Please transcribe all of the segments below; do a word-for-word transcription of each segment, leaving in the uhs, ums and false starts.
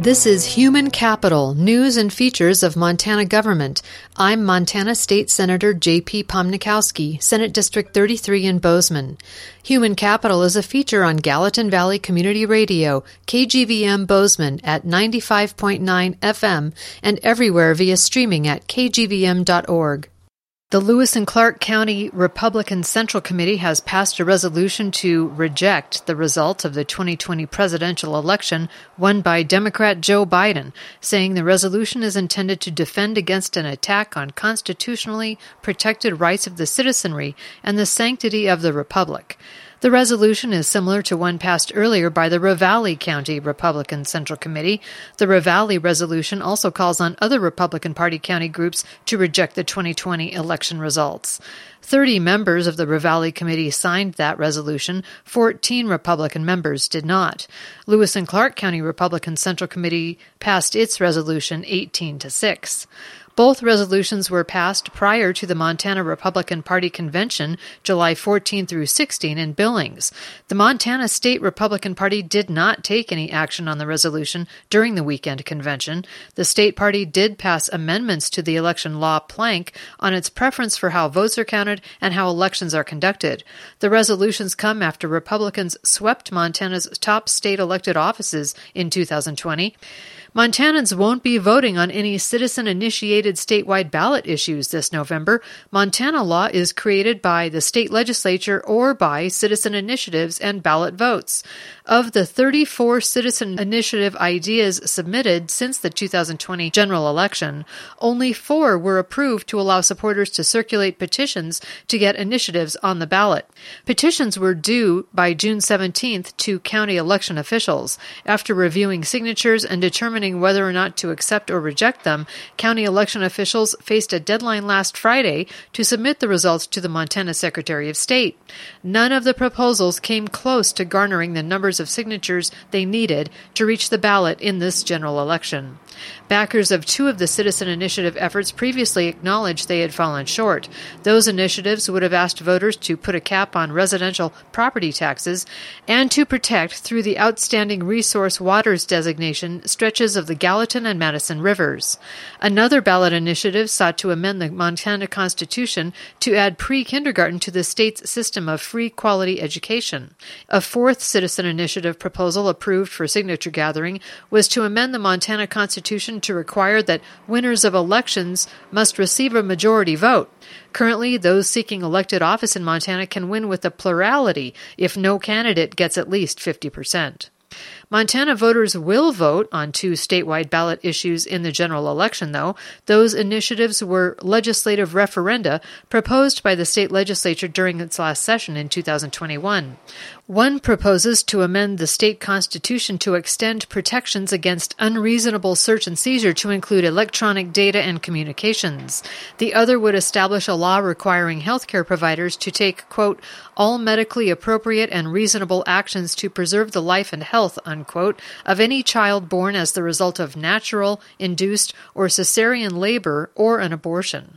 This is Human Capital, News and Features of Montana Government. I'm Montana State Senator J P Pomnikowski, Senate District thirty-three in Bozeman. Human Capital is a feature on Gallatin Valley Community Radio, K G V M Bozeman at ninety-five point nine F M and everywhere via streaming at k g v m dot org. The Lewis and Clark County Republican Central Committee has passed a resolution to reject the result of the twenty twenty presidential election won by Democrat Joe Biden, saying the resolution is intended to defend against an attack on constitutionally protected rights of the citizenry and the sanctity of the republic. The resolution is similar to one passed earlier by the Ravalli County Republican Central Committee. The Ravalli resolution also calls on other Republican Party county groups to reject the twenty twenty election results. Thirty members of the Ravalli Committee signed that resolution. Fourteen Republican members did not. Lewis and Clark County Republican Central Committee passed its resolution eighteen to six. Both resolutions were passed prior to the Montana Republican Party Convention, July fourteenth through sixteenth in Billings. The Montana State Republican Party did not take any action on the resolution during the weekend convention. The state party did pass amendments to the election law plank on its preference for how votes are counted and how elections are conducted. The resolutions come after Republicans swept Montana's top state elected offices in two thousand twenty. Montanans won't be voting on any citizen-initiated statewide ballot issues this November. Montana law is created by the state legislature or by citizen initiatives and ballot votes. Of the thirty-four citizen initiative ideas submitted since the two thousand twenty general election, only four were approved to allow supporters to circulate petitions to get initiatives on the ballot. Petitions were due by June seventeenth to county election officials. After reviewing signatures and determining whether or not to accept or reject them, county election officials faced a deadline last Friday to submit the results to the Montana Secretary of State. None of the proposals came close to garnering the numbers of signatures they needed to reach the ballot in this general election. Backers of two of the citizen initiative efforts previously acknowledged they had fallen short. Those initiatives would have asked voters to put a cap on residential property taxes and to protect, through the Outstanding Resource Waters designation, stretches of the Gallatin and Madison rivers. Another ballot initiative sought to amend the Montana Constitution to add pre-kindergarten to the state's system of free quality education. A fourth citizen initiative proposal approved for signature gathering was to amend the Montana Constitution to require that winners of elections must receive a majority vote. Currently, those seeking elected office in Montana can win with a plurality if no candidate gets at least fifty percent. Montana voters will vote on two statewide ballot issues in the general election, though. Those initiatives were legislative referenda proposed by the state legislature during its last session in two thousand twenty-one. One proposes to amend the state constitution to extend protections against unreasonable search and seizure to include electronic data and communications. The other would establish a law requiring healthcare providers to take, quote, all medically appropriate and reasonable actions to preserve the life and health, unquote, of any child born as the result of natural, induced, or cesarean labor or an abortion.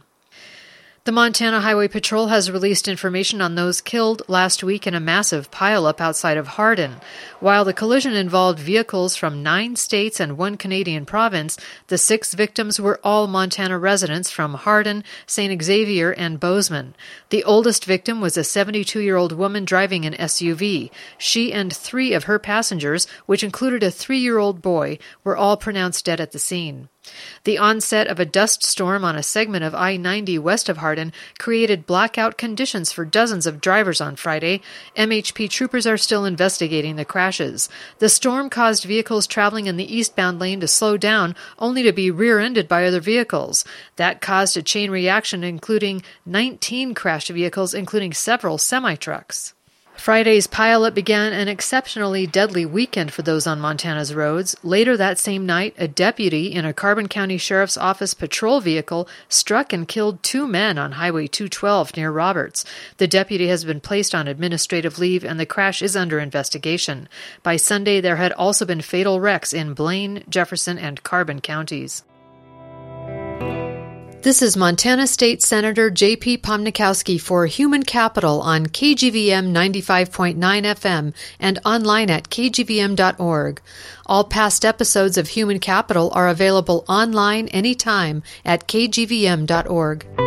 The Montana Highway Patrol has released information on those killed last week in a massive pileup outside of Hardin. While the collision involved vehicles from nine states and one Canadian province, the six victims were all Montana residents from Hardin, Saint Xavier, and Bozeman. The oldest victim was a seventy-two-year-old woman driving an S U V. She and three of her passengers, which included a three-year-old boy, were all pronounced dead at the scene. The onset of a dust storm on a segment of I ninety west of Hardin created blackout conditions for dozens of drivers on Friday. M H P troopers are still investigating the crashes. The storm caused vehicles traveling in the eastbound lane to slow down, only to be rear-ended by other vehicles. That caused a chain reaction, including nineteen crashed vehicles, including several semi-trucks. Friday's pileup began an exceptionally deadly weekend for those on Montana's roads. Later that same night, a deputy in a Carbon County Sheriff's Office patrol vehicle struck and killed two men on Highway two twelve near Roberts. The deputy has been placed on administrative leave, and the crash is under investigation. By Sunday, there had also been fatal wrecks in Blaine, Jefferson, and Carbon counties. This is Montana State Senator J P Pomnikowski for Human Capital on K G V M ninety-five point nine F M and online at k g v m dot org. All past episodes of Human Capital are available online anytime at k g v m dot org.